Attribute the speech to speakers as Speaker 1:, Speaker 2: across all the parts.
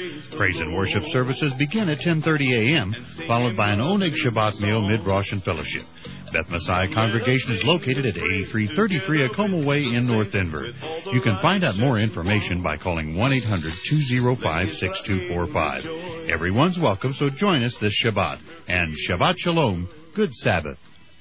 Speaker 1: Praise and worship services begin at 10:30 a.m., followed by an Oneg Shabbat meal mid-Rosh and fellowship. Beth Messiah Congregation is located at 8333 Acoma Way in North Denver. You can find out more information by calling 1-800-205-6245. Everyone's welcome, so join us this Shabbat. And Shabbat Shalom, good Sabbath.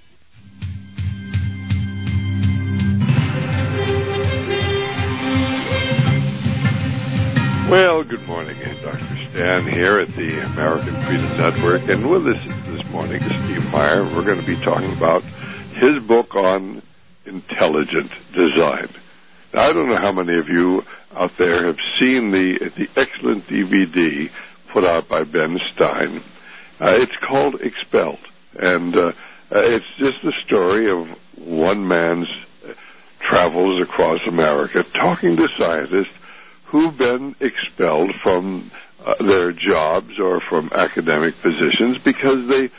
Speaker 2: Well, good morning. Dr. Stan here at the American Freedom Network. And with us this morning is Steve Meyer. We're going to be talking about his book on intelligent design. Now, I don't know how many of you out there have seen the excellent DVD put out by Ben Stein. It's called Expelled. And it's just the story of one man's travels across America talking to scientists who've been expelled from their jobs or from academic positions because they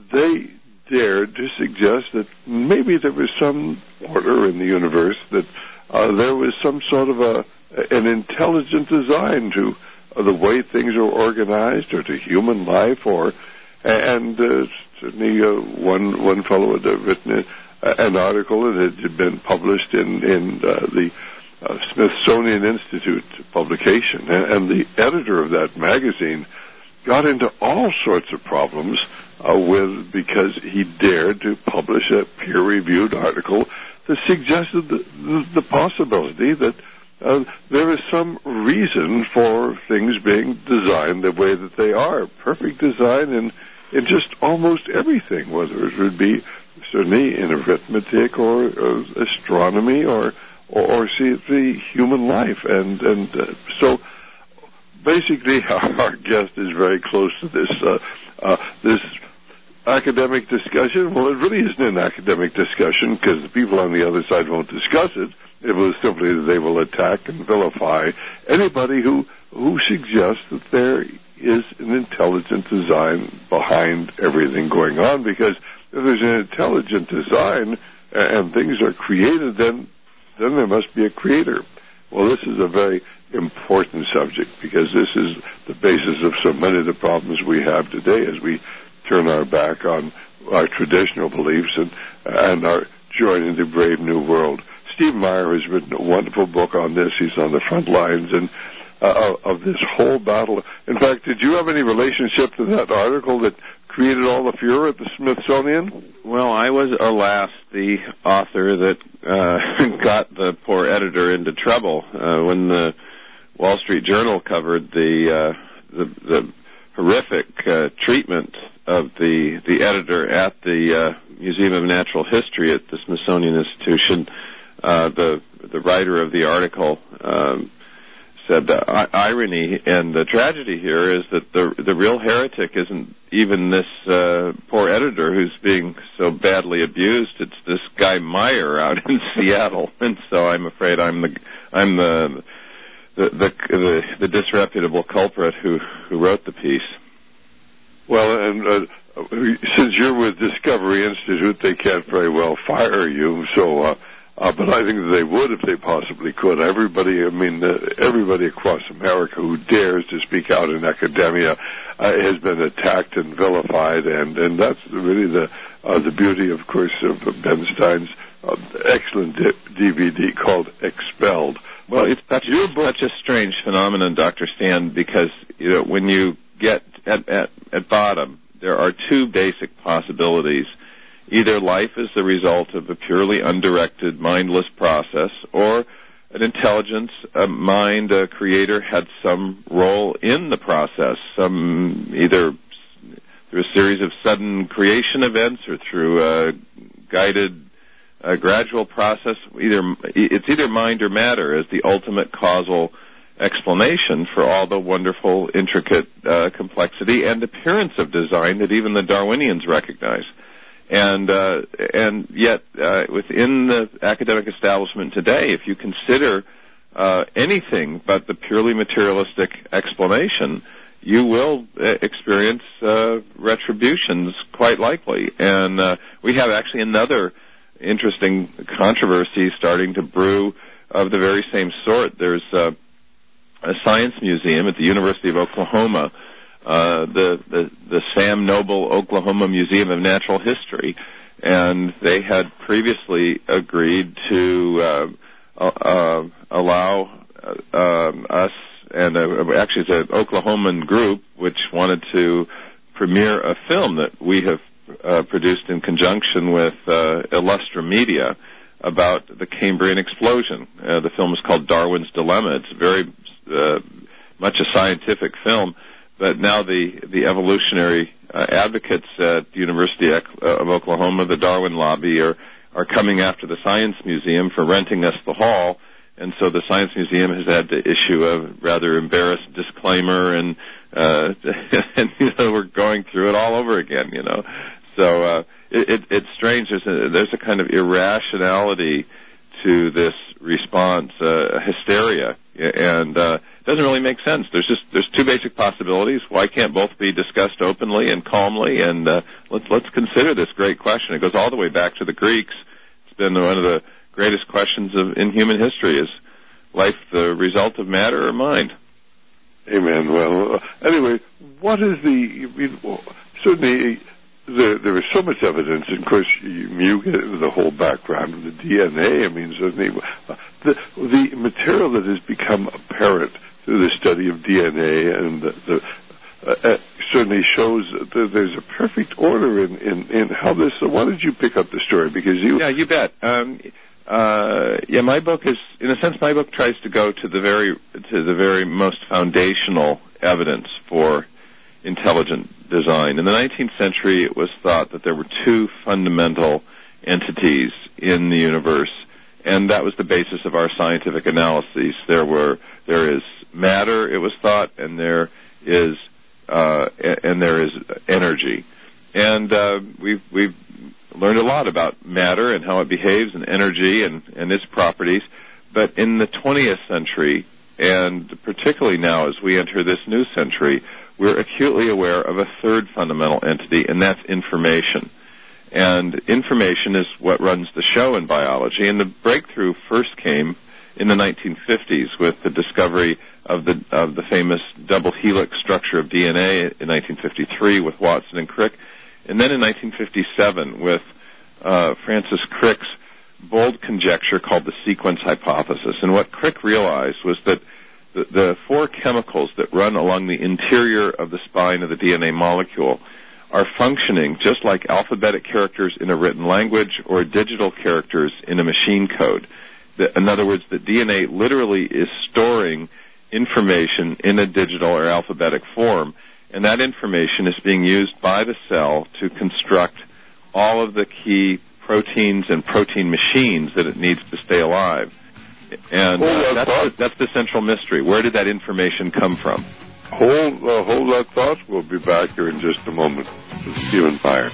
Speaker 2: dared to suggest that maybe there was some order in the universe, that there was some sort of an intelligent design to the way things are organized or to human life, certainly one fellow had written an article that had been published in the Smithsonian Institute publication, and the editor of that magazine got into all sorts of problems because he dared to publish a peer-reviewed article that suggested the possibility that there is some reason for things being designed the way that they are. Perfect design in just almost everything, whether it would be certainly in arithmetic or astronomy or see the human life, and so basically our guest is very close to this academic discussion. Well, it really isn't an academic discussion because the people on the other side won't discuss it. It was simply that they will attack and vilify anybody who suggests that there is an intelligent design behind everything going on, because if there's an intelligent design and things are created, then there must be a creator. Well, this is a very important subject because this is the basis of so many of the problems we have today as we turn our back on our traditional beliefs and are joining the brave new world. Steve Meyer has written a wonderful book on this. He's on the front lines of this whole battle. In fact, did you have any relationship to that article that created all the furor at the Smithsonian?
Speaker 3: Well, I was, alas, the author that got the poor editor into trouble when the Wall Street Journal covered the horrific treatment of the editor at the Museum of Natural History at the Smithsonian Institution. The writer of the article said irony, and the tragedy here is that the real heretic isn't even this poor editor who's being so badly abused. It's this guy Meyer out in Seattle, and so I'm afraid I'm the disreputable culprit who wrote the piece.
Speaker 2: Well, and since you're with Discovery Institute, they can't very well fire you, so. But I think that they would if they possibly could. Everybody across America who dares to speak out in academia has been attacked and vilified, and that's really the beauty, of course, of Ben Stein's excellent DVD called Expelled.
Speaker 3: Well, it's such a strange phenomenon, Dr. Stan, because when you get at bottom, there are two basic possibilities. Either life is the result of a purely undirected, mindless process, or an intelligence, a mind, a creator had some role in the process, either through a series of sudden creation events or through a guided, gradual process. It's either mind or matter as the ultimate causal explanation for all the wonderful, intricate complexity and appearance of design that even the Darwinians recognize. And yet, within the academic establishment today, if you consider anything but the purely materialistic explanation, you will experience retributions, quite likely. And we have actually another interesting controversy starting to brew of the very same sort. There's science museum at the University of Oklahoma, the Sam Noble Oklahoma Museum of Natural History, and they had previously agreed to allow us, and actually it's an Oklahoman group which wanted to premiere a film that we have produced in conjunction with Illustra Media about the Cambrian explosion. The film is called Darwin's Dilemma. It's very much a scientific film, but now the evolutionary advocates at the University of Oklahoma, the Darwin Lobby, are coming after the Science Museum for renting us the hall, and so the Science Museum has had to issue a rather embarrassed disclaimer, and we're going through it all over again, So it's strange. There's a kind of irrationality to this response, hysteria, and it doesn't really make sense. There's two basic possibilities. Why can't both be discussed openly and calmly? And let's consider this great question. It goes all the way back to the Greeks. It's been one of the greatest questions in human history: is life the result of matter or mind?
Speaker 2: Amen. Well, anyway, what is certainly there is so much evidence, and of course you get into the whole background of the DNA. I mean, certainly the material that has become apparent through the study of DNA and certainly shows that there's a perfect order in how this. So why did you pick up the story? Because
Speaker 3: you bet. My book is, in a sense, my book tries to go to the very most foundational evidence for intelligent design. In the 19th century, it was thought that there were two fundamental entities in the universe, and that was the basis of our scientific analyses. There is matter, it was thought, and there is energy. And we've learned a lot about matter and how it behaves, and energy and its properties. But in the 20th century, and particularly now as we enter this new century, we're acutely aware of a third fundamental entity, and that's information. And information is what runs the show in biology, and the breakthrough first came in the 1950s with the discovery of the famous double helix structure of DNA in 1953 with Watson and Crick, and then in 1957 with Francis Crick's bold conjecture called the sequence hypothesis. And what Crick realized was that the four chemicals that run along the interior of the spine of the DNA molecule are functioning just like alphabetic characters in a written language or digital characters in a machine code. In other words, the DNA literally is storing information in a digital or alphabetic form, and that information is being used by the cell to construct all of the key proteins and protein machines that it needs to stay alive. And that's the central mystery. Where did that information come from?
Speaker 2: Hold that thought. We'll be back here in just a moment with Stephen Meyer.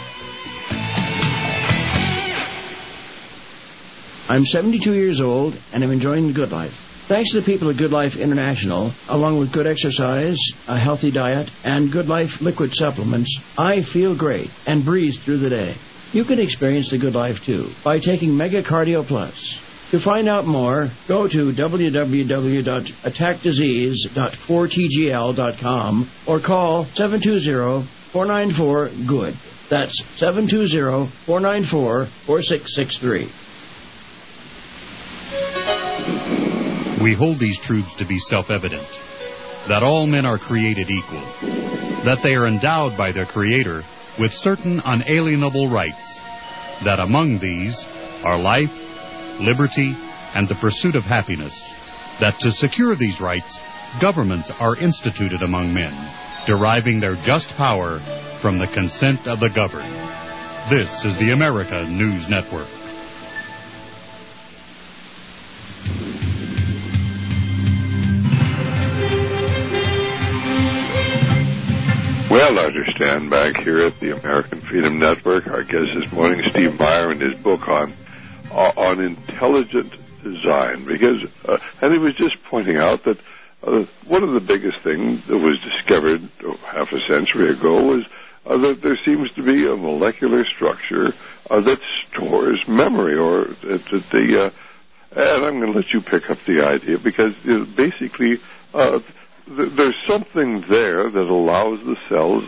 Speaker 4: I'm 72 years old, and I'm enjoying the good life. Thanks to the people at Good Life International, along with good exercise, a healthy diet, and Good Life liquid supplements, I feel great and breeze through the day. You can experience the good life, too, by taking Mega Cardio Plus. To find out more, go to www.attackdisease.4tgl.com or call 720-494-GOOD. That's 720-494-4663.
Speaker 1: We hold these truths to be self-evident, that all men are created equal, that they are endowed by their Creator with certain unalienable rights, that among these are life, liberty, and the pursuit of happiness, that to secure these rights, governments are instituted among men, deriving their just power from the consent of the governed. This is the America News Network.
Speaker 2: Well, I understand back here at the American Freedom Network, our guest this morning, Steve Meyer, and his book on intelligent design. Because, and he was just pointing out that one of the biggest things that was discovered half a century ago was that there seems to be a molecular structure that stores memory, or and I'm going to let you pick up the idea, because basically there's something there that allows the cells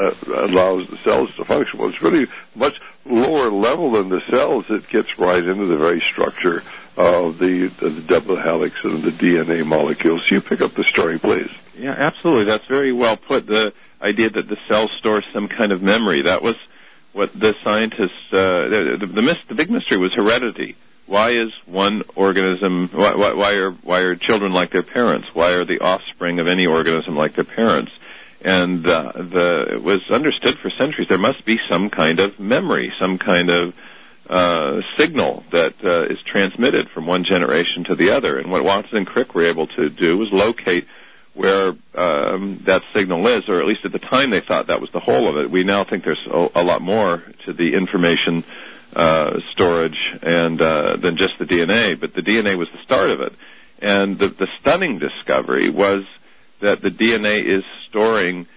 Speaker 2: to function. Well, it's really much lower level than the cells. It gets right into the very structure of the double helix and the DNA molecules. You pick up the story, please.
Speaker 3: Yeah, absolutely. That's very well put. The idea that the cell stores some kind of memory. That was what the scientists, the big mystery was heredity. Why is one organism, why are children like their parents? Why are the offspring of any organism like their parents? And it was understood for centuries there must be some kind of memory, some kind of signal that is transmitted from one generation to the other. And what Watson and Crick were able to do was locate where that signal is, or at least at the time they thought that was the whole of it. We now think there's a lot more to the information storage and than just the DNA, but the DNA was the start of it. And the stunning discovery was that the DNA is storing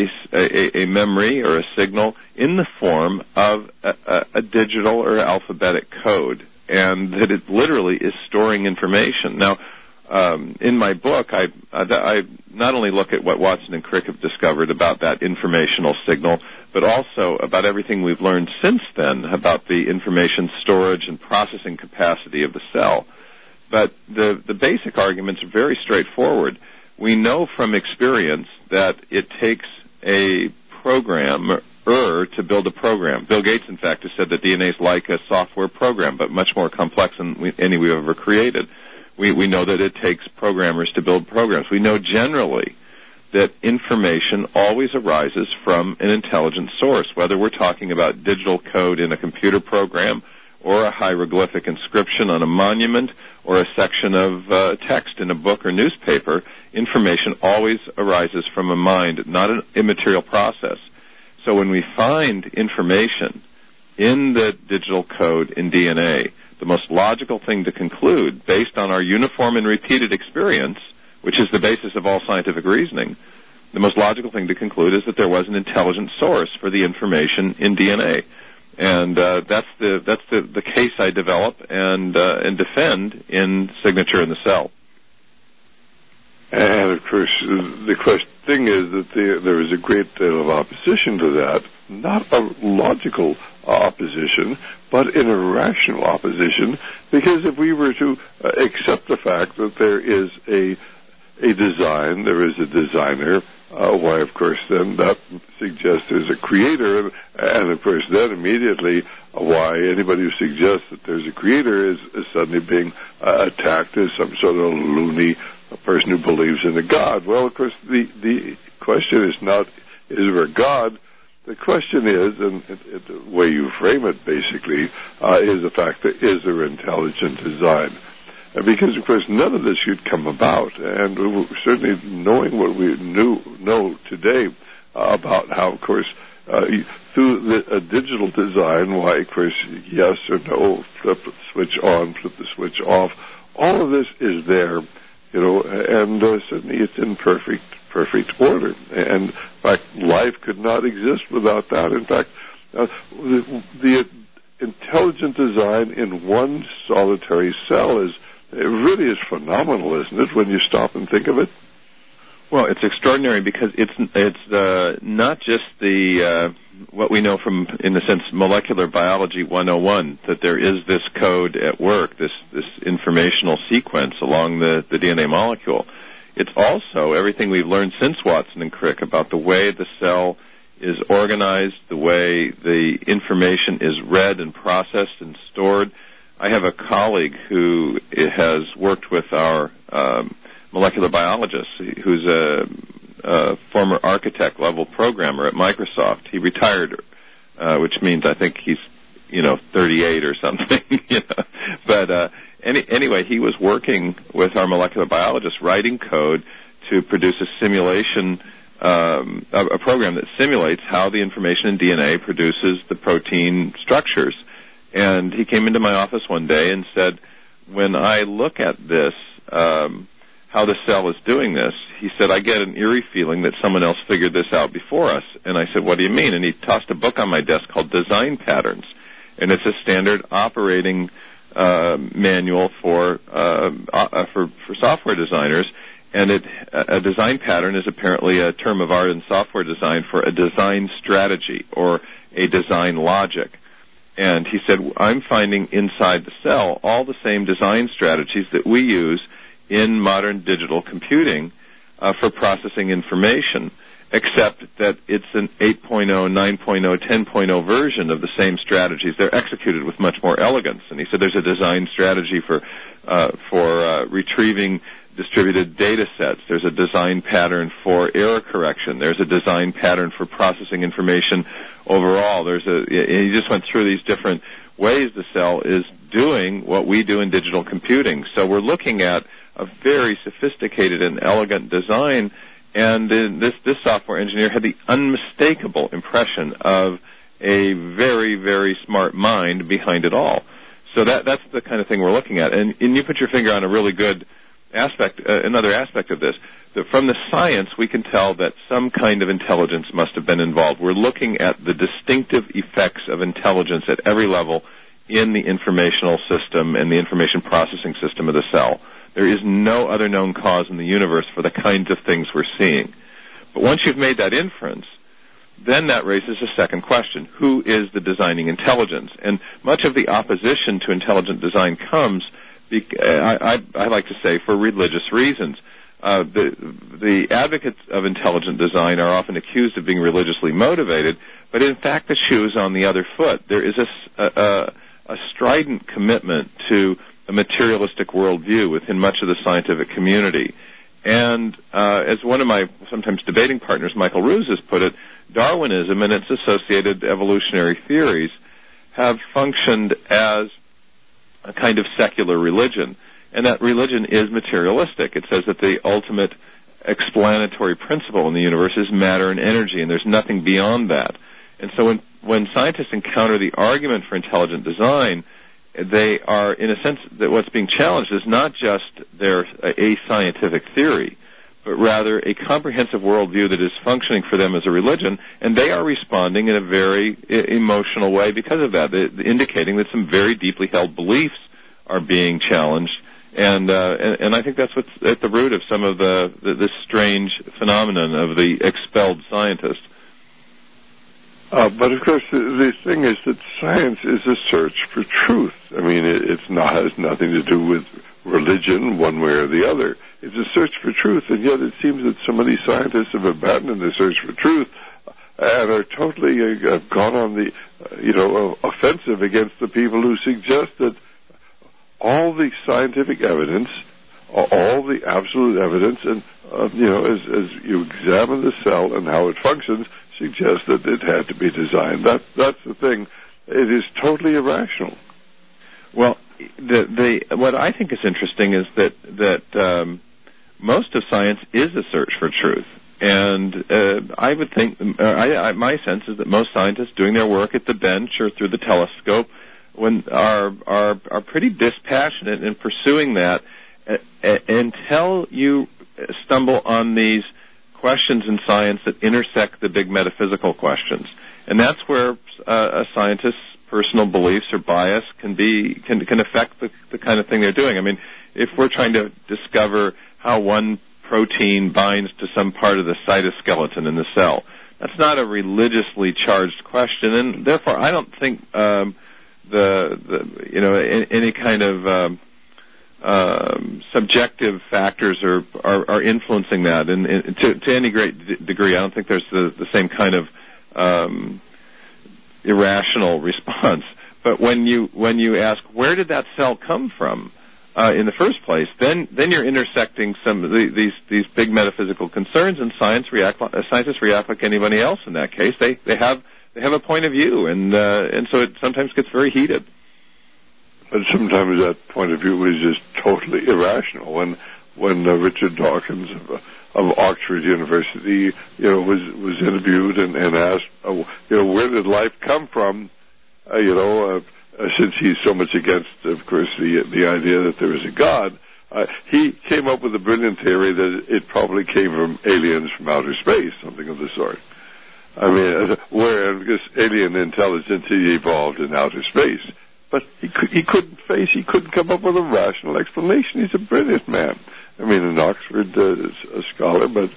Speaker 3: a memory or a signal in the form of a digital or alphabetic code, and that it literally is storing information. Now, in my book, I not only look at what Watson and Crick have discovered about that informational signal, but also about everything we've learned since then about the information storage and processing capacity of the cell. But the basic arguments are very straightforward. We know from experience that it takes a programmer to build a program. Bill Gates, in fact, has said that DNA is like a software program, but much more complex than any we've ever created. We know that it takes programmers to build programs. We know generally that information always arises from an intelligent source, whether we're talking about digital code in a computer program or a hieroglyphic inscription on a monument or a section of text in a book or newspaper. Information always arises from a mind, not an immaterial process. So when we find information in the digital code in DNA, the most logical thing to conclude, based on our uniform and repeated experience, which is the basis of all scientific reasoning, the most logical thing to conclude is that there was an intelligent source for the information in DNA. And that's the case I develop and defend in Signature in the Cell.
Speaker 2: And, of course, the thing is that there is a great deal of opposition to that, not a logical opposition, but an irrational opposition, because if we were to accept the fact that there is a design, there is a designer, why, of course, then that suggests there's a creator, and of course, then immediately, why anybody who suggests that there's a creator is suddenly being attacked as some sort of loony, a person who believes in a God. Well, of course, the question is not, is there a God? The question is, and the way you frame it, basically, is the fact that is there intelligent design? Because, of course, none of this should come about, and certainly knowing what we know today about how, of course, through a digital design, why, of course, yes or no, flip the switch on, flip the switch off, all of this is there, and certainly it's in perfect order. And, in fact, life could not exist without that. In fact, the intelligent design in one solitary cell it really is phenomenal, isn't it, when you stop and think of it?
Speaker 3: Well, it's extraordinary because it's not just the what we know from, in a sense, molecular biology 101, that there is this code at work, this informational sequence along the DNA molecule. It's also everything we've learned since Watson and Crick about the way the cell is organized, the way the information is read and processed and stored. I have a colleague who has worked with our molecular biologist, who's a former architect-level programmer at Microsoft. He retired, which means I think he's, 38 or something. But anyway, he was working with our molecular biologist, writing code to produce a simulation, a program that simulates how the information in DNA produces the protein structures. And he came into my office one day and said, when I look at this, how the cell is doing this, he said, I get an eerie feeling that someone else figured this out before us. And I said, what do you mean? And he tossed a book on my desk called Design Patterns. And it's a standard operating manual for software designers. And a design pattern is apparently a term of art in software design for a design strategy or a design logic. And he said, I'm finding inside the cell all the same design strategies that we use in modern digital computing for processing information, except that it's an 8.0, 9.0, 10.0 version of the same strategies. They're executed with much more elegance. And he said there's a design strategy for retrieving distributed data sets. There's a design pattern for error correction. There's a design pattern for processing information overall. He just went through these different ways the cell is doing what we do in digital computing. So we're looking at a very sophisticated and elegant design, and this software engineer had the unmistakable impression of a very, very smart mind behind it all. So that's the kind of thing we're looking at. And you put your finger on a really good aspect, another aspect of this, that from the science we can tell that some kind of intelligence must have been involved. We're looking at the distinctive effects of intelligence at every level in the informational system and the information processing system of the cell. There is no other known cause in the universe for the kinds of things we're seeing. But once you've made that inference, then that raises a second question. Who is the designing intelligence? And much of the opposition to intelligent design comes, I like to say, for religious reasons. The advocates of intelligent design are often accused of being religiously motivated, but in fact the shoe is on the other foot. There is a strident commitment to a materialistic worldview within much of the scientific community. And as one of my sometimes debating partners, Michael Ruse, has put it, Darwinism and its associated evolutionary theories have functioned as a kind of secular religion, and that religion is materialistic. It says that the ultimate explanatory principle in the universe is matter and energy, and there's nothing beyond that. And so when scientists encounter the argument for intelligent design, they are, in a sense, that what's being challenged is not just a scientific theory, but rather a comprehensive worldview that is functioning for them as a religion, and they are responding in a very emotional way because of that, indicating that some very deeply held beliefs are being challenged, and I think that's what's at the root of some of this strange phenomenon of the expelled scientist.
Speaker 2: But of course, the thing is that science is a search for truth. I mean, has nothing to do with religion, one way or the other. It's a search for truth, and yet it seems that so many scientists have abandoned the search for truth and are totally gone on the, offensive against the people who suggest that all the scientific evidence, all the absolute evidence, and as you examine the cell and how it functions, suggests that it had to be designed. That's the thing. It is totally irrational.
Speaker 3: Well, what I think is interesting is that most of science is a search for truth, and I would think my sense is that most scientists doing their work at the bench or through the telescope are pretty dispassionate in pursuing that until you stumble on these questions in science that intersect the big metaphysical questions, and that's where a scientist's personal beliefs or bias can affect the kind of thing they're doing. I mean, if we're trying to discover how one protein binds to some part of the cytoskeleton in the cell, that's not a religiously charged question, and therefore I don't think any kind of subjective factors are influencing that, and to any great degree. I don't think there's the same kind of irrational response. But when you ask where did that cell come from in the first place, then you're intersecting some of these big metaphysical concerns, and scientists react like anybody else in that case. They have a point of view, and so it sometimes gets very heated.
Speaker 2: But sometimes that point of view is just totally irrational. When Richard Dawkins of Oxford University, was interviewed and asked, where did life come from? Since he's so much against, of course, the idea that there is a God, he came up with a brilliant theory that it probably came from aliens from outer space, something of the sort. I mean, because alien intelligence evolved in outer space. But he couldn't come up with a rational explanation. He's a brilliant man. I mean, in Oxford, a scholar, but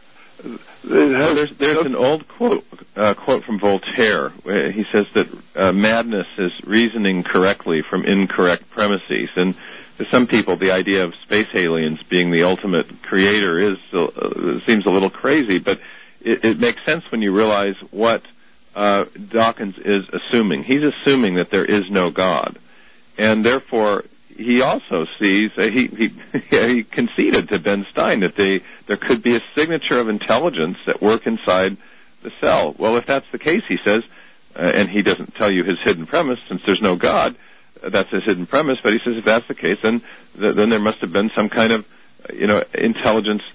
Speaker 3: there's an old quote from Voltaire. Where he says that madness is reasoning correctly from incorrect premises. And to some people, the idea of space aliens being the ultimate creator seems a little crazy, but it makes sense when you realize what Dawkins is assuming. He's assuming that there is no God, and therefore he also sees he conceded to Ben Stein that there could be a signature of intelligence at work inside the cell. Well, if that's the case, he says, and he doesn't tell you his hidden premise, since there's no God, that's his hidden premise. But he says if that's the case, then there must have been some kind of intelligence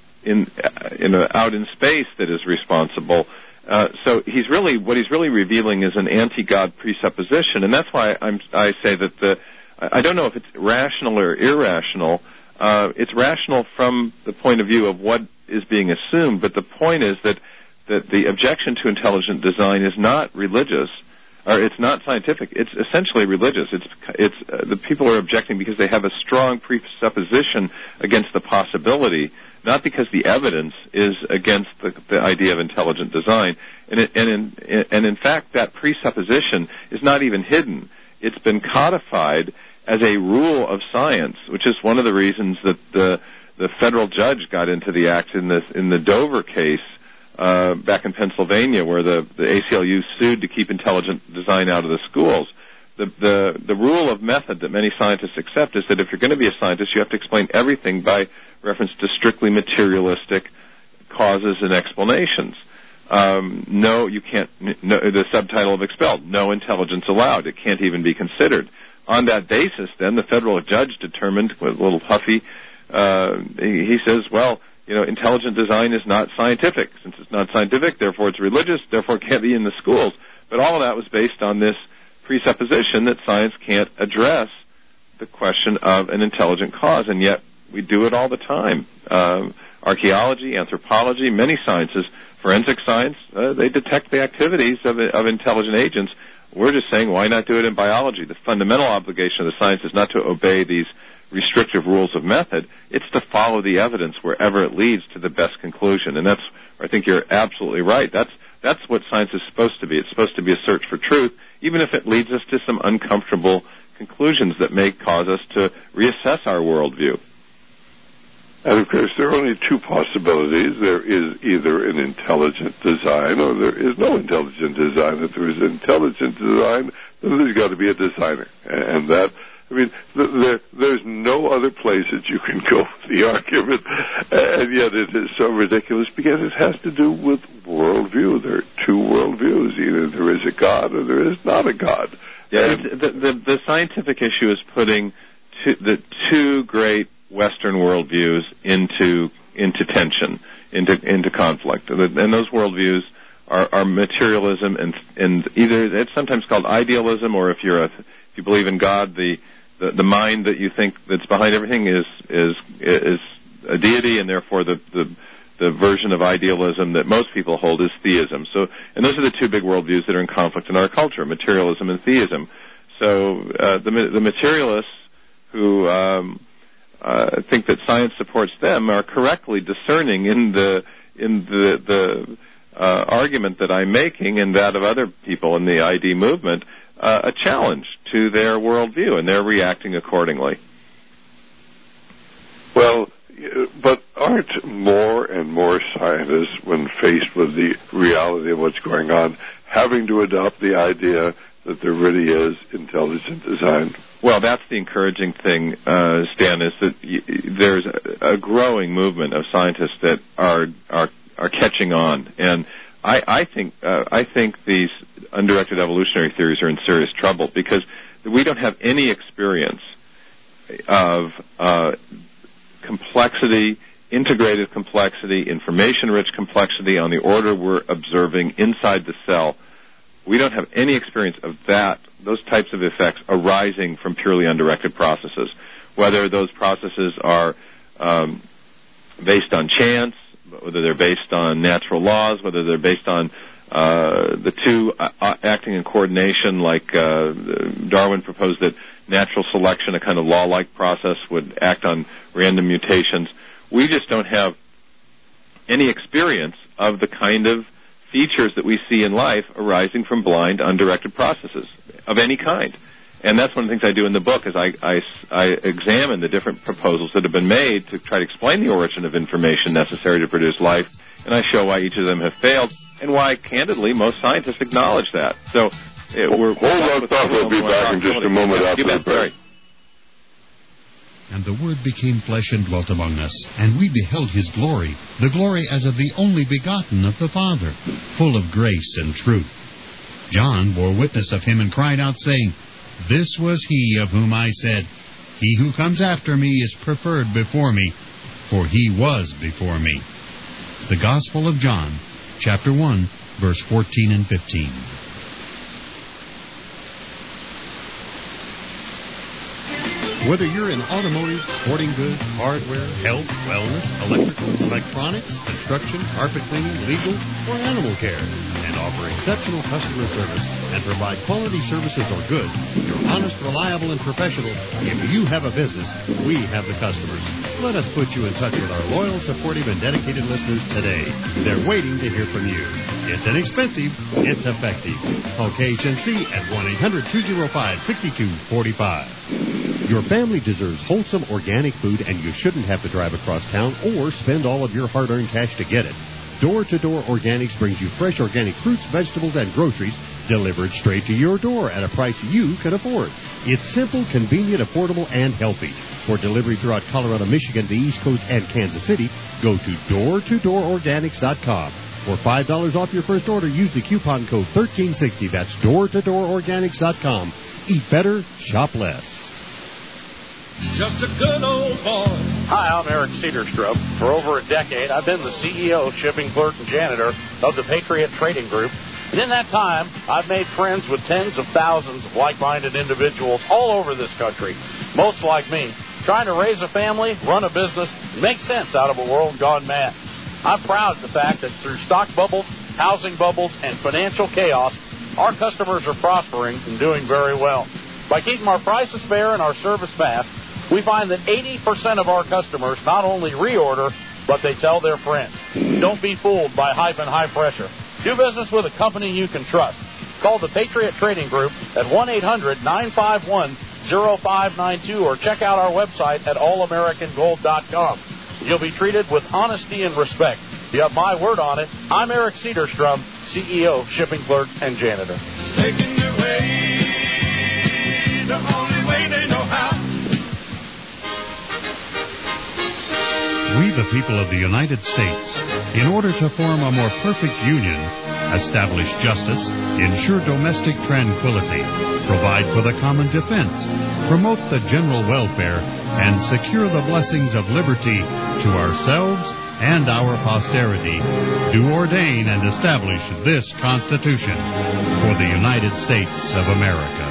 Speaker 3: out in space that is responsible. So what he's really revealing is an anti-God presupposition, and that's why I say that I don't know if it's rational or irrational. It's rational from the point of view of what is being assumed, but the point is that the objection to intelligent design is not religious, or it's not scientific. It's essentially religious. It's the people are objecting because they have a strong presupposition against the possibility, not because the evidence is against the idea of intelligent design. And in fact, that presupposition is not even hidden. It's been codified as a rule of science, which is one of the reasons that the federal judge got into the act in the Dover case back in Pennsylvania, where the ACLU sued to keep intelligent design out of the schools. The rule of method that many scientists accept is that if you're going to be a scientist, you have to explain everything by reference to strictly materialistic causes and explanations. No, you can't. No, the subtitle of Expelled: No intelligence allowed. It can't even be considered. On that basis, then, the federal judge determined, with a little huffy, he says, well, intelligent design is not scientific. Since it's not scientific, therefore it's religious, therefore it can't be in the schools. But all of that was based on this presupposition that science can't address the question of an intelligent cause, and yet we do it all the time. Archaeology, anthropology, many sciences, forensic science, they detect the activities of intelligent agents. We're just saying, why not do it in biology? The fundamental obligation of the science is not to obey these restrictive rules of method. It's to follow the evidence wherever it leads to the best conclusion. And that's, I think you're absolutely right. That's what science is supposed to be. It's supposed to be a search for truth, even if it leads us to some uncomfortable conclusions that may cause us to reassess our worldview.
Speaker 2: And of course, there are only two possibilities. There is either an intelligent design or there is no intelligent design. If there is intelligent design, then there's got to be a designer. And that, I mean, there's no other place that you can go with the argument, and yet it is so ridiculous because it has to do with worldview. There are two worldviews. Either there is a God or there is not a God.
Speaker 3: Yeah, the scientific issue is putting the two great Western worldviews into tension, into conflict, and those worldviews are materialism and either it's sometimes called idealism, or if you believe in God, the mind that you think that's behind everything is a deity, and therefore the version of idealism that most people hold is theism. So, and those are the two big worldviews that are in conflict in our culture: materialism and theism. So the materialists who think that science supports them are correctly discerning in the argument that I'm making and that of other people in the ID movement a challenge to their worldview, and they're reacting accordingly.
Speaker 2: Well, but aren't more and more scientists, when faced with the reality of what's going on, having to adopt the idea that there really is intelligent design?
Speaker 3: Well, that's the encouraging thing, Stan, is that there's a growing movement of scientists that are catching on, and I think these undirected evolutionary theories are in serious trouble because we don't have any experience of complexity, integrated complexity, information-rich complexity on the order we're observing inside the cell. We don't have any experience of those types of effects arising from purely undirected processes, whether those processes are based on chance, whether they're based on natural laws, whether they're based on the two acting in coordination, like Darwin proposed that natural selection, a kind of law-like process, would act on random mutations. We just don't have any experience of the kind of features that we see in life arising from blind, undirected processes of any kind. And that's one of the things I do in the book, is I examine the different proposals that have been made to try to explain the origin of information necessary to produce life, and I show why each of them have failed, and why, candidly, most scientists acknowledge that. So we're...
Speaker 2: Hold that thought. We'll be back in just a moment after the break.
Speaker 1: And the Word became flesh and dwelt among us, and we beheld his glory, the glory as of the only begotten of the Father, full of grace and truth. John bore witness of him and cried out, saying, This was he of whom I said, He who comes after me is preferred before me, for he was before me. The Gospel of John, chapter 1, verse 14 and 15. Whether you're in automotive, sporting goods, hardware, health, wellness, electrical, electronics, construction, carpet cleaning, legal, or animal care, and offer exceptional customer service and provide quality services or goods, you're honest, reliable, and professional. If you have a business, we have the customers. Let us put you in touch with our loyal, supportive, and dedicated listeners today. They're waiting to hear from you. It's inexpensive. It's effective. Call KHNC at 1-800-205-6245. Your family deserves wholesome organic food, and you shouldn't have to drive across town or spend all of your hard-earned cash to get it. Door-to-Door Organics brings you fresh organic fruits, vegetables, and groceries delivered straight to your door at a price you can afford. It's simple, convenient, affordable, and healthy. For delivery throughout Colorado, Michigan, the East Coast, and Kansas City, go to doortodoororganics.com. For $5 off your first order, use the coupon code 1360. That's doortodoororganics.com. Eat better, shop less.
Speaker 5: Just a good old boy. Hi, I'm Eric Cedarstrom. For over a decade, I've been the CEO, shipping clerk, and janitor of the Patriot Trading Group. And in that time, I've made friends with tens of thousands of like-minded individuals all over this country, most like me, trying to raise a family, run a business, and make sense out of a world gone mad. I'm proud of the fact that through stock bubbles, housing bubbles, and financial chaos, our customers are prospering and doing very well. By keeping our prices fair and our service fast, we find that 80% of our customers not only reorder, but they tell their friends. Don't be fooled by hype and high pressure. Do business with a company you can trust. Call the Patriot Trading Group at 1-800-951-0592 or check out our website at allamericangold.com. You'll be treated with honesty and respect. You have my word on it. I'm Eric Cedarstrom, CEO, shipping clerk, and janitor.
Speaker 6: Taking your way, the only way they know how.
Speaker 1: We, the people of the United States, in order to form a more perfect union, establish justice, ensure domestic tranquility, provide for the common defense, promote the general welfare, and secure the blessings of liberty to ourselves and our posterity, do ordain and establish this Constitution for the United States of America.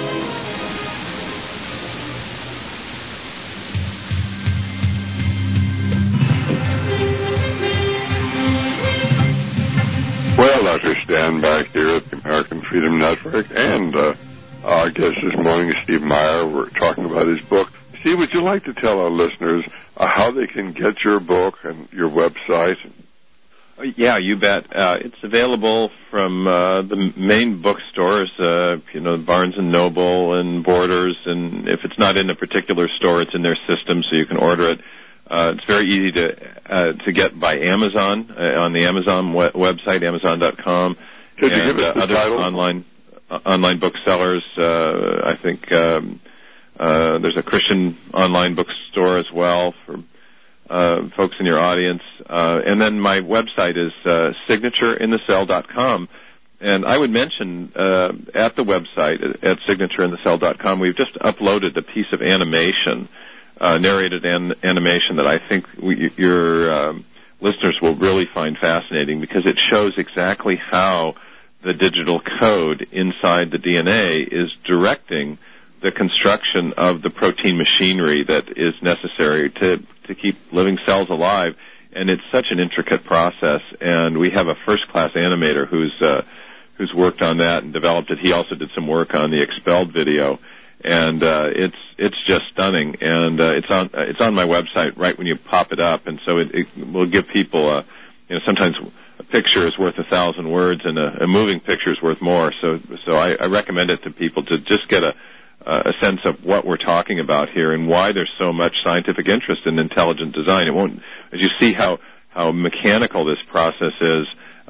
Speaker 2: Well, Dr. Stan back here at the American Freedom Network, and our guest this morning is Steve Meyer. We're talking about his book. Steve, would you like to tell our listeners how they can get your book and your website?
Speaker 3: Yeah, you bet. It's available from the main bookstores, Barnes & Noble and Borders, and if it's not in a particular store, it's in their system, so you can order it. It's very easy to get by Amazon, on the Amazon website, Amazon.com.
Speaker 2: Could you give us the
Speaker 3: other
Speaker 2: title?
Speaker 3: Online booksellers. I think there's a Christian online bookstore as well for folks in your audience. And then my website is signatureinthecell.com. And I would mention at the website, at signatureinthecell.com, we've just uploaded a piece of animation, narrated animation that I think your listeners will really find fascinating, because it shows exactly how the digital code inside the DNA is directing the construction of the protein machinery that is necessary to keep living cells alive. And it's such an intricate process, and we have a first-class animator who's worked on that and developed it. He also did some work on the Expelled video, and it's just stunning. And it's on my website right when you pop it up, and so it will give people sometimes a picture is worth 1,000 words, and a moving picture is worth more. So I recommend it to people to just get a sense of what we're talking about here and why there's so much scientific interest in intelligent design. It won't, as you see how mechanical this process is,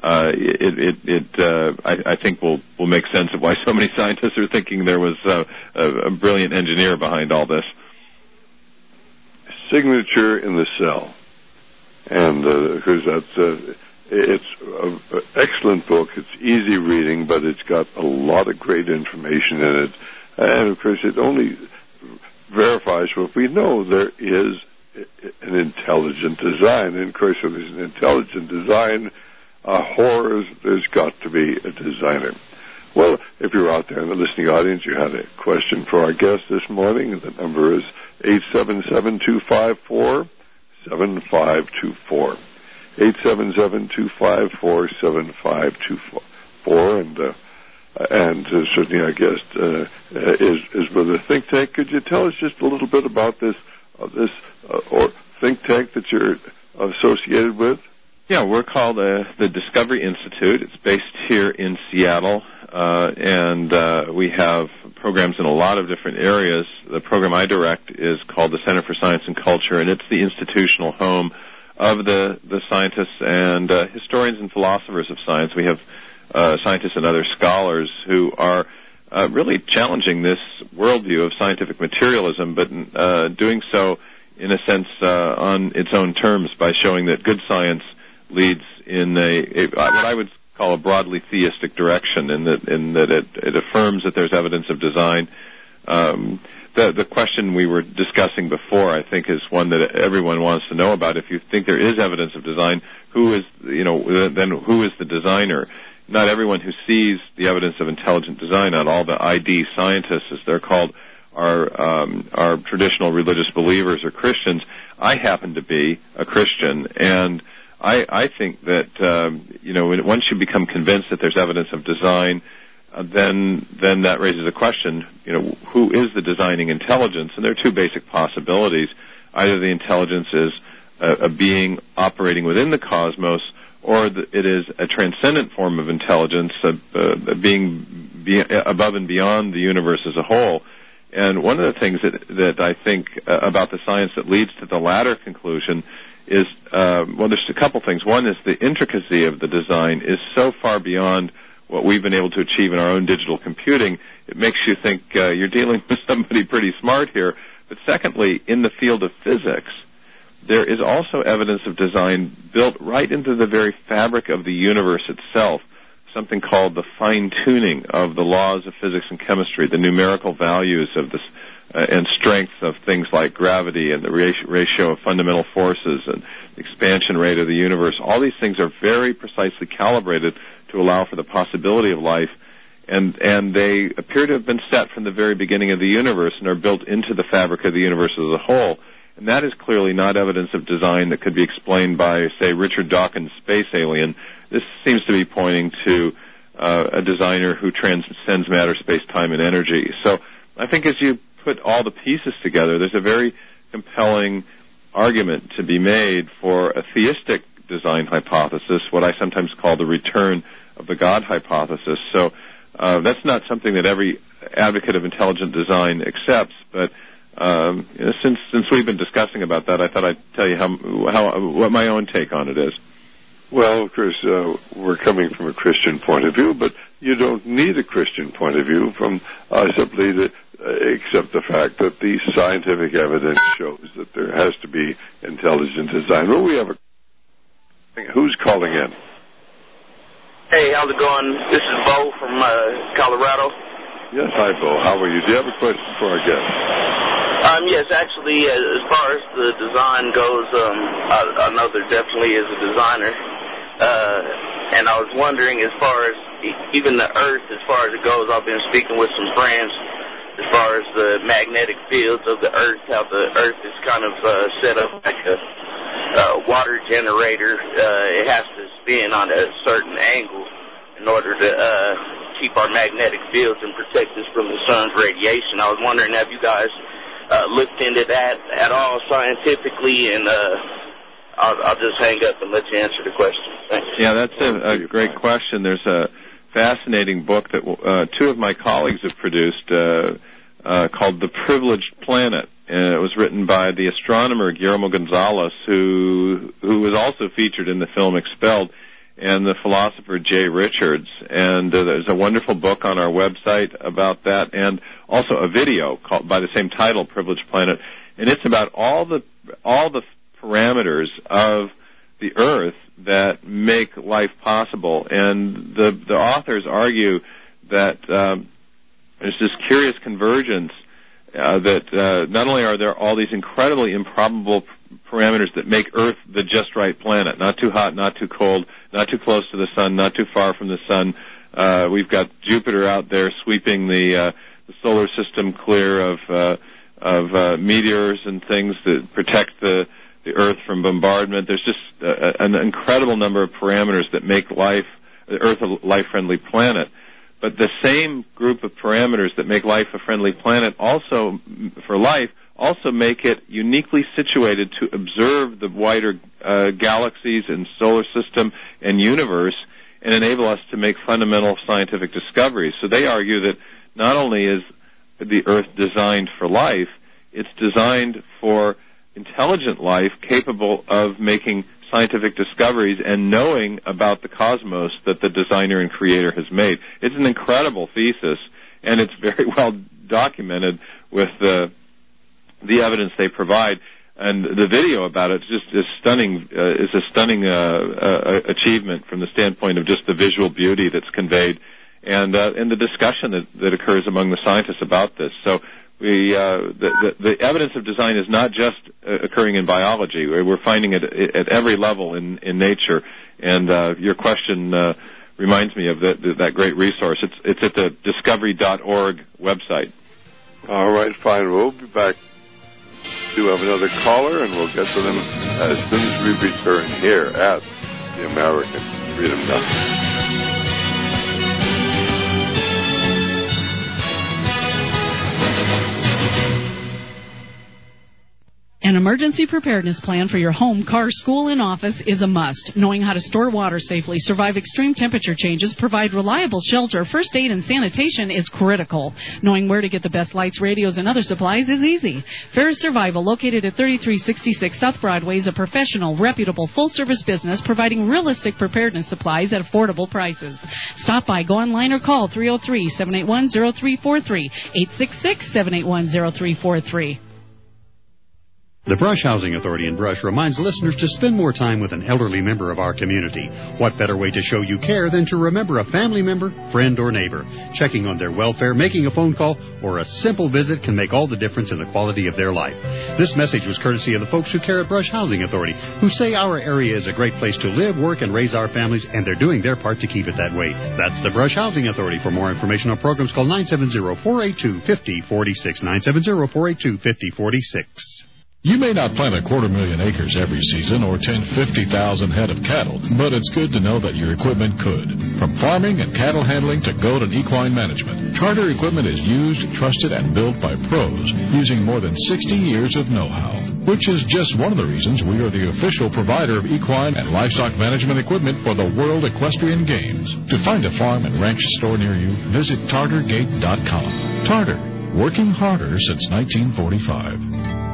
Speaker 3: I think will make sense of why so many scientists are thinking there was a brilliant engineer behind all this.
Speaker 2: Signature in the cell, and because it's an excellent book. It's easy reading, but it's got a lot of great information in it. And, of course, it only verifies what we know. There is an intelligent design. And, of course, if there's an intelligent design, there's got to be a designer. Well, if you're out there in the listening audience, you had a question for our guest this morning. The number is 877-254-7524. 877-254-7524. And certainly our guest is with a think tank. Could you tell us just a little bit about this or think tank that you're associated with?
Speaker 3: Yeah, we're called the Discovery Institute. It's based here in Seattle, and we have programs in a lot of different areas. The program I direct is called the Center for Science and Culture, and it's the institutional home of the scientists and historians and philosophers of science. We have scientists and other scholars who are really challenging this worldview of scientific materialism, but doing so in a sense on its own terms by showing that good science leads in what I would call a broadly theistic direction, in that it affirms that there's evidence of design. The question we were discussing before, I think, is one that everyone wants to know about. If you think there is evidence of design, then who is the designer? Not everyone who sees the evidence of intelligent design, not all the ID scientists, as they're called, are traditional religious believers or Christians. I happen to be a Christian, and I think that once you become convinced that there's evidence of design, then that raises a question. Who is the designing intelligence? And there are two basic possibilities: either the intelligence is a being operating within the cosmos, or it is a transcendent form of intelligence, a being above and beyond the universe as a whole. And one of the things that I think about the science that leads to the latter conclusion is, there's a couple things. One is the intricacy of the design is so far beyond what we've been able to achieve in our own digital computing. It makes you think you're dealing with somebody pretty smart here. But secondly, in the field of physics, there is also evidence of design built right into the very fabric of the universe itself, something called the fine-tuning of the laws of physics and chemistry, the numerical values of this and strength of things like gravity and the ratio of fundamental forces and the expansion rate of the universe. All these things are very precisely calibrated to allow for the possibility of life, and they appear to have been set from the very beginning of the universe and are built into the fabric of the universe as a whole. And that is clearly not evidence of design that could be explained by, say, Richard Dawkins' space alien. This seems to be pointing to a designer who transcends matter, space, time, and energy. So I think as you put all the pieces together, there's a very compelling argument to be made for a theistic design hypothesis, what I sometimes call the return of the God hypothesis. So that's not something that every advocate of intelligent design accepts, but since we've been discussing about that, I thought I'd tell you what my own take on it is.
Speaker 2: Well, of course, we're coming from a Christian point of view, but you don't need a Christian point of view from simply to accept the fact that the scientific evidence shows that there has to be intelligent design. Well, we have who's calling in?
Speaker 7: Hey, how's it going? This is Bo from Colorado.
Speaker 2: Yes, hi, Bo. How are you? Do you have a question for our guest?
Speaker 7: Yes, actually, as far as the design goes, I know there definitely is a designer. And I was wondering, as far as even the Earth, as far as it goes, I've been speaking with some friends as far as the magnetic fields of the Earth, how the Earth is kind of set up like a water generator. It has to spin on a certain angle in order to keep our magnetic fields and protect us from the sun's radiation. I was wondering, have you guys looked into that at all scientifically? And I'll just hang up and let you answer the question. Thanks.
Speaker 3: Yeah, that's a great question. There's a fascinating book that two of my colleagues have produced called The Privileged Planet. And it was written by the astronomer Guillermo Gonzalez, who was also featured in the film Expelled, and the philosopher Jay Richards. And there's a wonderful book on our website about that, and also a video called by the same title, Privileged Planet. And it's about all the parameters of the Earth that make life possible. And the authors argue that there's this curious convergence that not only are there all these incredibly improbable parameters that make Earth the just right planet, not too hot, not too cold, not too close to the sun, not too far from the sun. We've got Jupiter out there sweeping the solar system clear of meteors and things that protect the Earth from bombardment. There's just an incredible number of parameters that make the Earth a life-friendly planet. But the same group of parameters that make life a friendly planet also make it uniquely situated to observe the wider galaxies and solar system and universe and enable us to make fundamental scientific discoveries. So they argue that not only is the Earth designed for life, it's designed for intelligent life capable of making scientific discoveries and knowing about the cosmos that the designer and creator has made. It's an incredible thesis, and it's very well documented with the evidence they provide. And the video about it is stunning. Is a stunning achievement from the standpoint of just the visual beauty that's conveyed, and the discussion that occurs among the scientists about this. So the evidence of design is not just occurring in biology. We're finding it at every level in nature. And your question reminds me of that great resource. It's at the discovery.org website.
Speaker 2: All right, fine. We'll be back. We do have another caller, and we'll get to them as soon as we return here at the American Freedom Network.
Speaker 8: An emergency preparedness plan for your home, car, school, and office is a must. Knowing how to store water safely, survive extreme temperature changes, provide reliable shelter, first aid, and sanitation is critical. Knowing where to get the best lights, radios, and other supplies is easy. Ferris Survival, located at 3366 South Broadway, is a professional, reputable, full-service business providing realistic preparedness supplies at affordable prices. Stop by, go online, or call 303-781-0343, 866-781-0343.
Speaker 1: The Brush Housing Authority in Brush reminds listeners to spend more time with an elderly member of our community. What better way to show you care than to remember a family member, friend, or neighbor? Checking on their welfare, making a phone call, or a simple visit can make all the difference in the quality of their life. This message was courtesy of the folks who care at Brush Housing Authority, who say our area is a great place to live, work, and raise our families, and they're doing their part to keep it that way. That's the Brush Housing Authority. For more information on programs, call 970-482-5046, 970-482-5046.
Speaker 9: You may not plant 250,000 acres every season or tend 50,000 head of cattle, but it's good to know that your equipment could. From farming and cattle handling to goat and equine management, Charter equipment is used, trusted, and built by pros using more than 60 years of know-how, which is just one of the reasons we are the official provider of equine and livestock management equipment for the World Equestrian Games. To find a farm and ranch store near you, visit TartarGate.com. Tartar, working harder since 1945.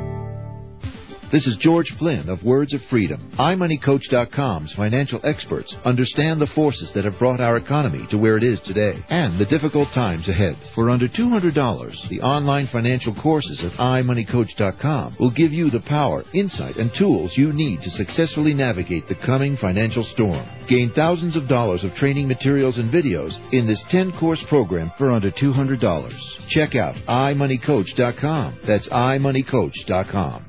Speaker 10: This is George Flynn of Words of Freedom. iMoneyCoach.com's financial experts understand the forces that have brought our economy to where it is today and the difficult times ahead. For under $200, the online financial courses at iMoneyCoach.com will give you the power, insight, and tools you need to successfully navigate the coming financial storm. Gain thousands of dollars of training materials and videos in this 10-course program for under $200. Check out iMoneyCoach.com. That's iMoneyCoach.com.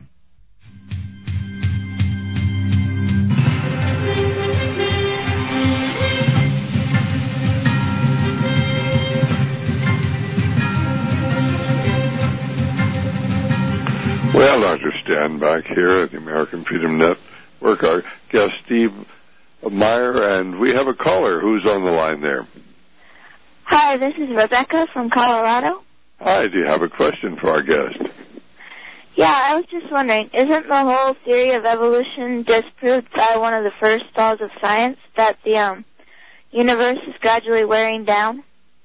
Speaker 2: Well, Dr. Stan back here at the American Freedom Network. Our guest, Steve Meyer, and we have a caller who's on the line there.
Speaker 11: Hi, this is Rebecca from Colorado.
Speaker 2: Hi, do you have a question for our guest?
Speaker 11: Yeah, I was just wondering, isn't the whole theory of evolution disproved by one of the first laws of science, that the universe is gradually wearing down?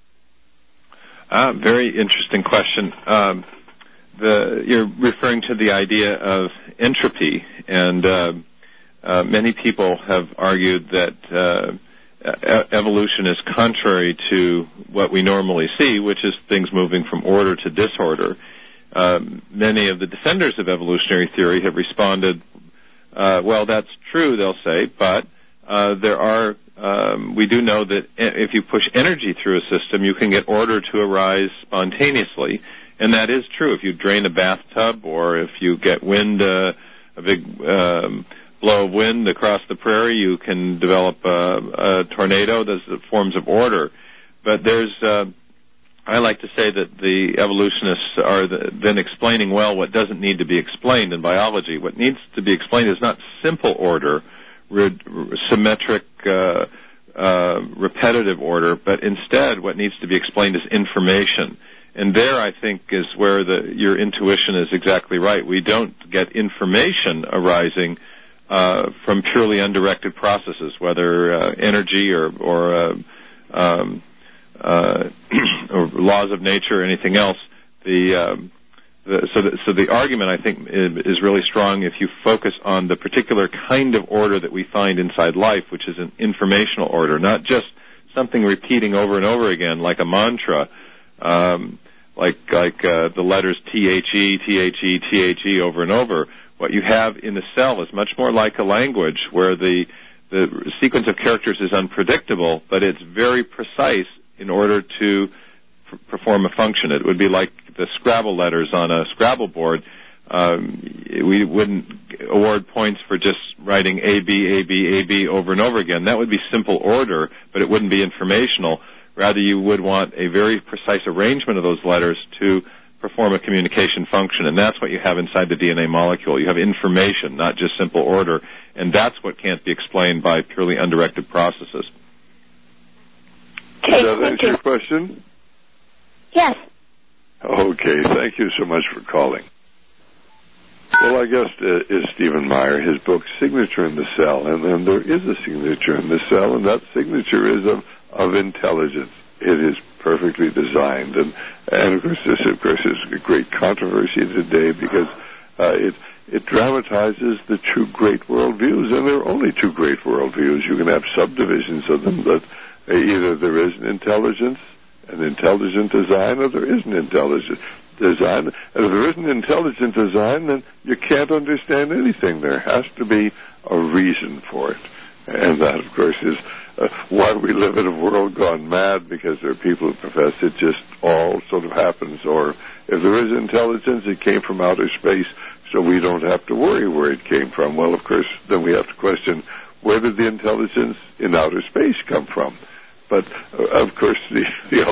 Speaker 3: Very interesting question. You're referring to the idea of entropy, and many people have argued that evolution is contrary to what we normally see, which is things moving from order to disorder. Many of the defenders of evolutionary theory have responded, well, that's true, they'll say, but we do know that if you push energy through a system, you can get order to arise spontaneously, and that is true. If you drain a bathtub, or if you get wind, a big blow of wind across the prairie, you can develop a tornado. Those are forms of order. But I like to say that the evolutionists are then explaining well what doesn't need to be explained in biology. What needs to be explained is not simple order, symmetric, repetitive order, but instead what needs to be explained is information. And there, I think, is where your intuition is exactly right. We don't get information arising from purely undirected processes, whether energy or laws of nature or anything else. So the argument, I think, is really strong if you focus on the particular kind of order that we find inside life, which is an informational order, not just something repeating over and over again like a mantra, like the letters T-H-E, T-H-E, T-H-E over and over. What you have in the cell is much more like a language where the sequence of characters is unpredictable, but it's very precise in order to perform a function. It would be like the Scrabble letters on a Scrabble board. We wouldn't award points for just writing A, B, A, B, A, B over and over again. That would be simple order, but it wouldn't be informational. Rather, you would want a very precise arrangement of those letters to perform a communication function, and that's what you have inside the DNA molecule. You have information, not just simple order, and that's what can't be explained by purely undirected processes.
Speaker 11: Okay,
Speaker 2: does that answer your question?
Speaker 11: Yes.
Speaker 2: Okay, thank you so much for calling. Well, our guest is Stephen Meyer. His book, Signature in the Cell, and there is a signature in the cell, and that signature is of intelligence. It is perfectly designed, and of course, this is a great controversy today because it dramatizes the two great worldviews, and there are only two great worldviews. You can have subdivisions of them, but either there is an intelligent design, or there isn't intelligent design. And if there isn't intelligent design, then you can't understand anything. There has to be a reason for it. And that, of course, is why we live in a world gone mad, because there are people who profess it just all sort of happens. Or if there is intelligence, it came from outer space, so we don't have to worry where it came from. Well, of course, then we have to question, where did the intelligence in outer space come from? But, of course, the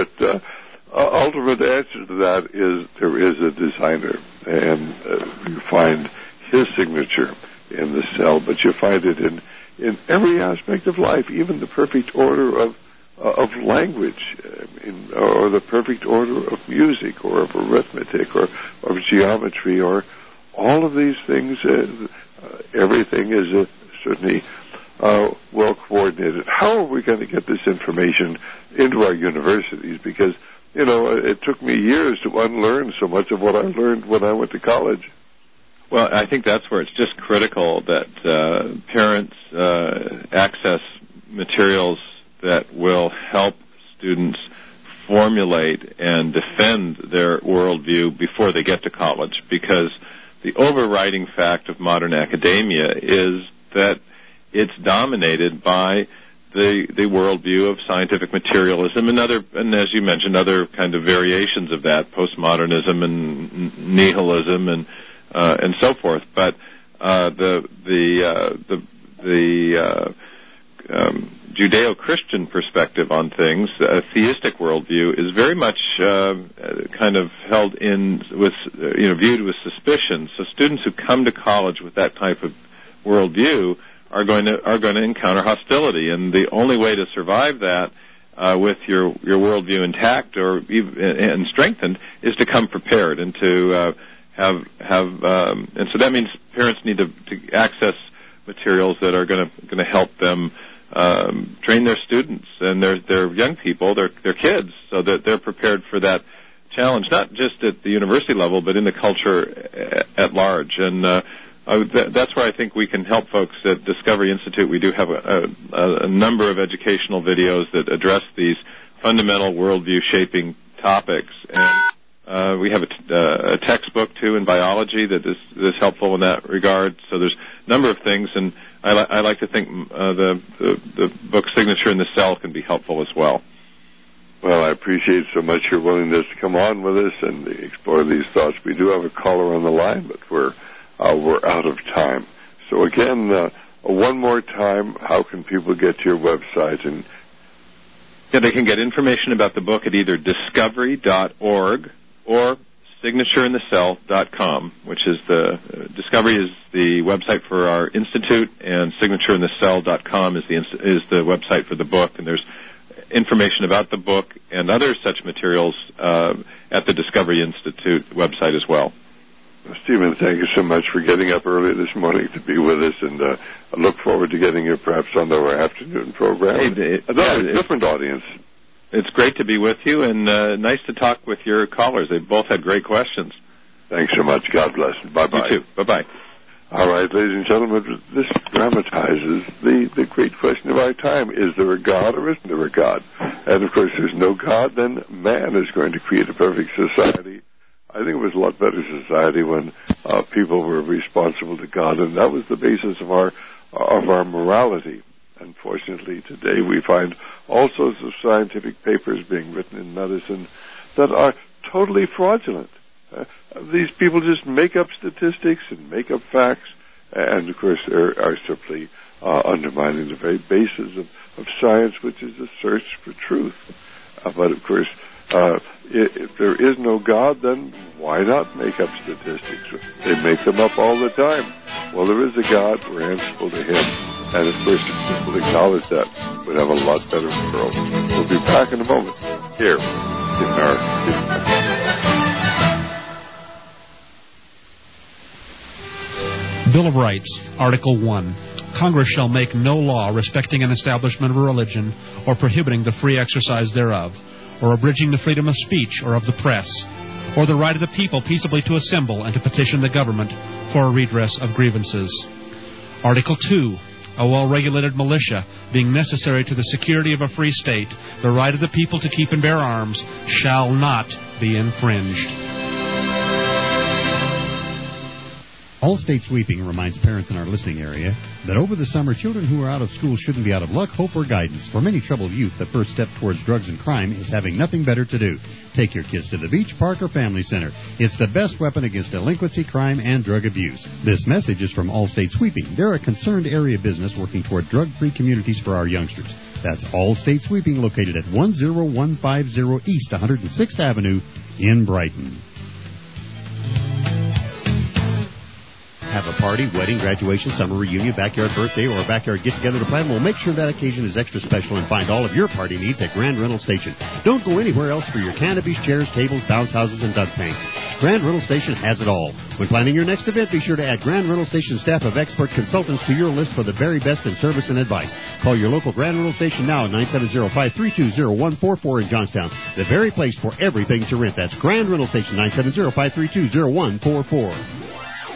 Speaker 2: ultimate answer to that is there is a designer, and you find his signature in the cell, but you find it in every aspect of life, even the perfect order of language, or the perfect order of music, or of arithmetic, or of geometry, or all of these things. Everything is certainly well coordinated. How are we going to get this information into our universities? Because, it took me years to unlearn so much of what I learned when I went to college.
Speaker 3: Well, I think that's where it's just critical that parents access materials that will help students formulate and defend their worldview before they get to college, because the overriding fact of modern academia is that it's dominated by the worldview of scientific materialism and as you mentioned, other kind of variations of that, postmodernism and nihilism and so forth. But the Judeo-Christian perspective on things, a theistic worldview, is very much kind of held in with viewed with suspicion. So students who come to college with that type of worldview are going to encounter hostility, and the only way to survive that with your worldview intact or even, and strengthened, is to come prepared and to and so that means parents need to access materials that are going to help them train their students and their young people, their kids, so that they're prepared for that challenge, not just at the university level, but in the culture at large. And that's where I think we can help folks at Discovery Institute. We do have a number of educational videos that address these fundamental worldview shaping topics. And we have a textbook, too, in biology that is helpful in that regard. So there's a number of things, and I like to think the book Signature in the Cell can be helpful as well.
Speaker 2: Well, I appreciate so much your willingness to come on with us and explore these thoughts. We do have a caller on the line, but we're out of time. So again, one more time, how can people get to your website? And
Speaker 3: they can get information about the book at either discovery.org or signatureinnthecell.com, which is Discovery is the website for our institute, and signatureinnthecell.com is the website for the book. And there's information about the book and other such materials at the Discovery Institute website as well.
Speaker 2: Stephen, thank you so much for getting up early this morning to be with us, and I look forward to getting you perhaps on our afternoon program. Another different audience.
Speaker 3: It's great to be with you, and nice to talk with your callers. They both had great questions.
Speaker 2: Thanks so much. God bless. Bye-bye.
Speaker 3: You too. Bye-bye.
Speaker 2: All right, ladies and gentlemen, this dramatizes the great question of our time. Is there a God or isn't there a God? And, of course, there's no God, then man is going to create a perfect society. I think it was a lot better society when people were responsible to God, and that was the basis of our morality. Unfortunately, today we find all sorts of scientific papers being written in medicine that are totally fraudulent. These people just make up statistics and make up facts, and of course are simply undermining the very basis of science, which is the search for truth. But of course, if there is no God, then why not make up statistics? They make them up all the time. Well, there is a God. We're answerable to Him. And of course, if people acknowledge that, we'd have a lot better world. We'll be back in a moment here in America.
Speaker 12: Bill of Rights, Article 1. Congress shall make no law respecting an establishment of a religion or prohibiting the free exercise thereof, or abridging the freedom of speech or of the press, or the right of the people peaceably to assemble and to petition the government for a redress of grievances. Article 2. A well-regulated militia, being necessary to the security of a free state, the right of the people to keep and bear arms, shall not be infringed.
Speaker 1: All-State Sweeping reminds parents in our listening area that over the summer, children who are out of school shouldn't be out of luck, hope, or guidance. For many troubled youth, the first step towards drugs and crime is having nothing better to do. Take your kids to the beach, park, or family center. It's the best weapon against delinquency, crime, and drug abuse. This message is from All-State Sweeping. They're a concerned area business working toward drug-free communities for our youngsters. That's All-State Sweeping, located at 10150 East 106th Avenue in Brighton. Have a party, wedding, graduation, summer reunion, backyard birthday, or a backyard get-together to plan? Well, make sure that occasion is extra special and find all of your party needs at Grand Rental Station. Don't go anywhere else for your canopies, chairs, tables, bounce houses, and dunk tanks. Grand Rental Station has it all. When planning your next event, be sure to add Grand Rental Station staff of expert consultants to your list for the very best in service and advice. Call your local Grand Rental Station now at 970-532-0144 in Johnstown. The very place for everything to rent. That's Grand Rental Station, 970-532-0144.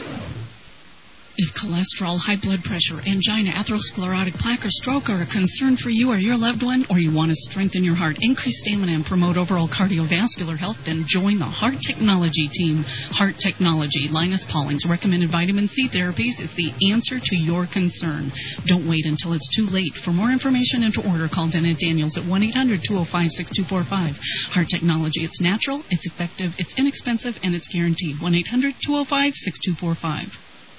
Speaker 8: If cholesterol, high blood pressure, angina, atherosclerotic plaque, or stroke are a concern for you or your loved one, or you want to strengthen your heart, increase stamina, and promote overall cardiovascular health, then join the Heart Technology team. Heart Technology, Linus Pauling's recommended vitamin C therapies is the answer to your concern. Don't wait until it's too late. For more information and to order, call Dennett Daniels at 1-800-205-6245. Heart Technology, it's natural, it's effective, it's inexpensive, and it's guaranteed. 1-800-205-6245.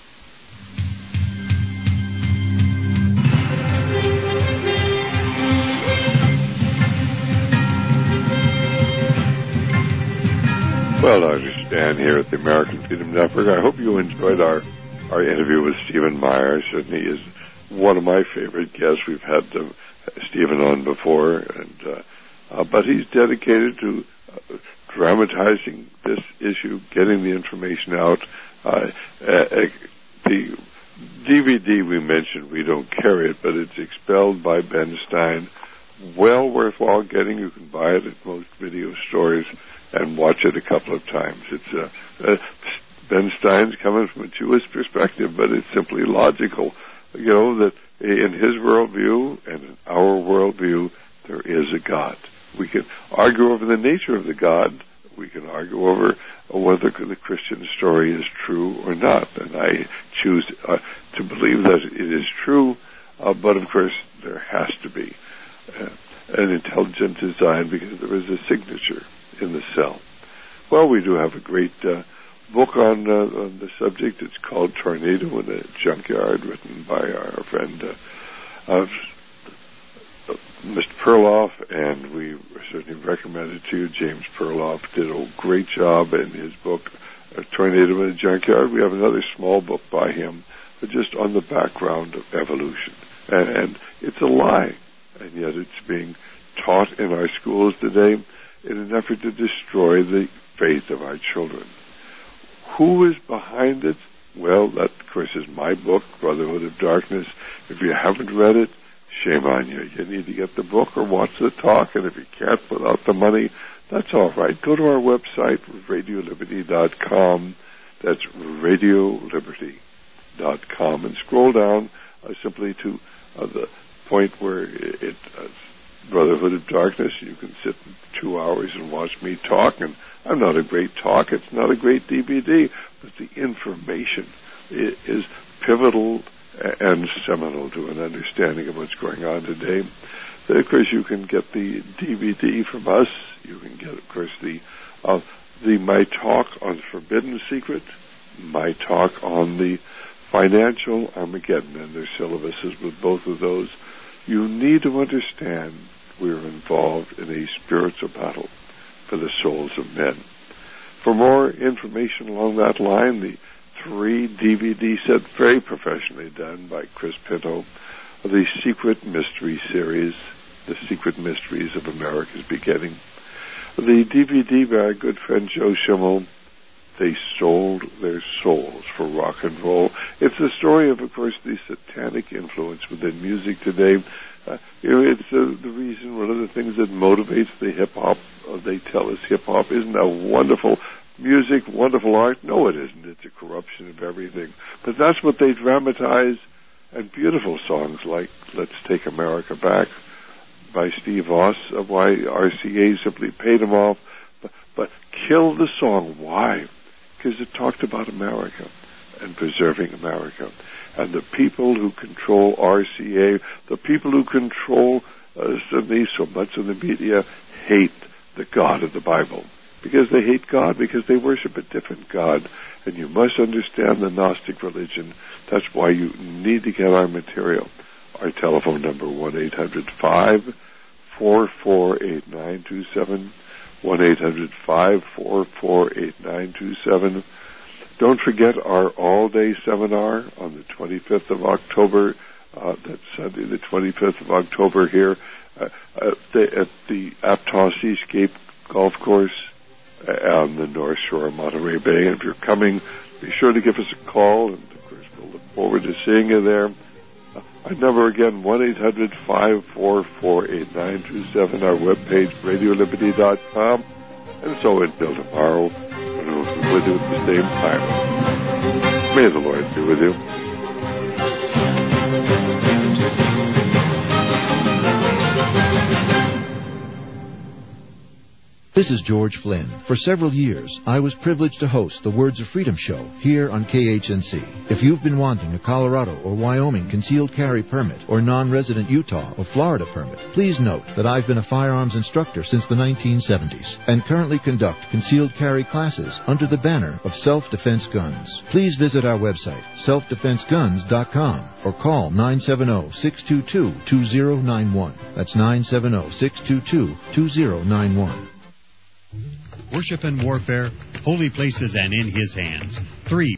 Speaker 2: Well, Dr. Stan here at the American Freedom Network. I hope you enjoyed our interview with Stephen Meyer. Certainly is one of my favorite guests. We've had Stephen on before, and but he's dedicated to dramatizing this issue, getting the information out. The DVD we mentioned, we don't carry it, but it's Expelled by Ben Stein. Well worthwhile getting. You can buy it at most video stores and watch it a couple of times. It's Ben Stein's coming from a Jewish perspective, but it's simply logical. You know, that in his worldview and in our worldview, there is a God. We can argue over the nature of the God. We can argue over whether the Christian story is true or not. And I choose to believe that it is true, but of course there has to be an intelligent design because there is a signature in the cell. Well, we do have a great book on the subject. It's called Tornado in a Junkyard, written by our friend Mr. Perloff, and we certainly recommend it to you. James Perloff did a great job in his book, Tornado in a Junkyard. We have another small book by him, just on the background of evolution. And it's a lie, and yet it's being taught in our schools today in an effort to destroy the faith of our children. Who is behind it? Well, that, of course, is my book, Brotherhood of Darkness. If you haven't read it, shame on you. You need to get the book or watch the talk, and if you can't without the money, that's all right. Go to our website, RadioLiberty.com. That's RadioLiberty.com, and scroll down simply to the point where it Brotherhood of Darkness. You can sit 2 hours and watch me talk, and I'm not a great talk. It's not a great DVD, but the information is pivotal and seminal to an understanding of what's going on today. Then, of course, you can get the DVD from us. You can get, of course, the My Talk on Forbidden Secret, My Talk on the Financial Armageddon, and their syllabuses with both of those. You need to understand we're involved in a spiritual battle for the souls of men. For more information along that line, the 3 DVD set, very professionally done by Chris Pinto, of the Secret Mystery series, The Secret Mysteries of America's Beginning. The DVD by our good friend Joe Schimmel, They Sold Their Souls for Rock and Roll. It's the story of course, the satanic influence within music today. It's the reason, one of the things that motivates the hip-hop, they tell us hip-hop isn't a wonderful music, wonderful art. No, it isn't. It's a corruption of everything. But that's what they dramatize, and beautiful songs like Let's Take America Back by Steve Voss, of why RCA simply paid him off, but killed the song. Why? Because it talked about America and preserving America. And the people who control RCA, the people who control so much of the media, hate the God of the Bible. Because they hate God, because they worship a different God. And you must understand the Gnostic religion. That's why you need to get our material. Our telephone number, 1-800-544-8927, 1-800-544-8927. Don't forget our all-day seminar on the 25th of October. That's Sunday, the 25th of October here at the Aptos Seascape Golf Course on the North Shore of Monterey Bay. And if you're coming, be sure to give us a call, and of course we'll look forward to seeing you there. Our number again, 1-800-544-8927. Our webpage, RadioLiberty.com. And so until tomorrow, and we'll be with you at the same time. May the Lord be with you.
Speaker 10: This is George Flynn. For several years, I was privileged to host the Words of Freedom show here on KHNC. If you've been wanting a Colorado or Wyoming concealed carry permit or non-resident Utah or Florida permit, please note that I've been a firearms instructor since the 1970s and currently conduct concealed carry classes under the banner of Self-Defense Guns. Please visit our website, selfdefenseguns.com, or call 970-622-2091. That's 970-622-2091.
Speaker 1: Worship and warfare, holy places and in his hands. 3